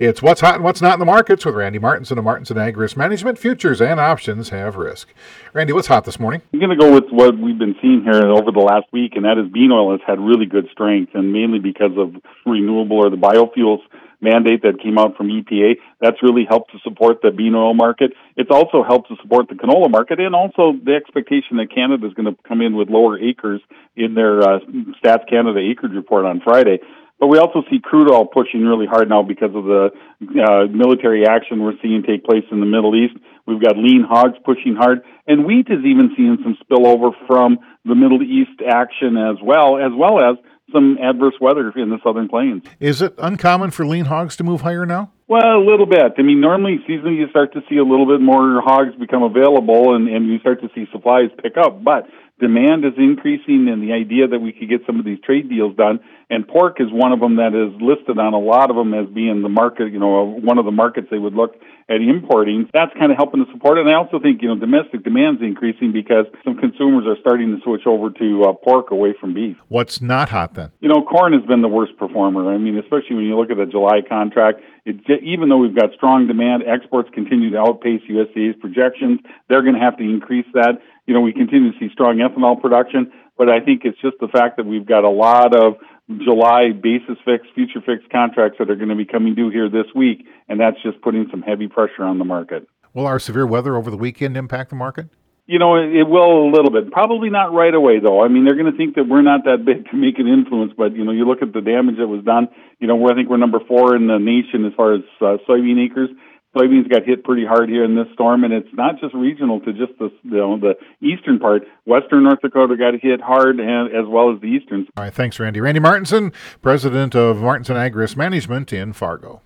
It's what's hot and what's not in the markets with Randy Martinson of Martinson Ag Risk Management. Futures and options have risk. Randy, what's hot this morning? I'm going to go with what we've been seeing here over the last week, and that is bean oil has had really good strength, and mainly because of renewable or the biofuels mandate that came out from EPA. That's really helped to support the bean oil market. It's also helped to support the canola market, and also the expectation that Canada is going to come in with lower acres in their Stats Canada acreage report on Friday. But we also see crude oil pushing really hard now because of the military action we're seeing take place in the Middle East. We've got lean hogs pushing hard, and wheat is even seeing some spillover from the Middle East action as well as some adverse weather in the Southern Plains. Is it uncommon for lean hogs to move higher now? Well, a little bit. I mean, normally seasonally you start to see a little bit more hogs become available and you start to see supplies pick up, but demand is increasing, and the idea that we could get some of these trade deals done, and pork is one of them that is listed on a lot of them as being the market, one of the markets they would look at importing. That's kind of helping to support it. And I also think, domestic demand's increasing because some consumers are starting to switch over to pork away from beef. What's not hot then? Corn has been the worst performer. I mean, especially when you look at the July contract, even though we've got strong demand, exports continue to outpace USDA's projections. They're going to have to increase that. We continue to see strong ethanol production, but I think it's just the fact that we've got a lot of July basis fixed, future fixed contracts that are going to be coming due here this week, and that's just putting some heavy pressure on the market. Will our severe weather over the weekend impact the market? It will a little bit. Probably not right away, though. I mean, they're going to think that we're not that big to make an influence, but, you look at the damage that was done. I think we're number 4 in the nation as far as soybean acres. Soybeans got hit pretty hard here in this storm, and it's not just regional to just the eastern part. Western North Dakota got hit hard, as well as the eastern. All right, thanks, Randy. Randy Martinson, president of Martinson Ag Risk Management in Fargo.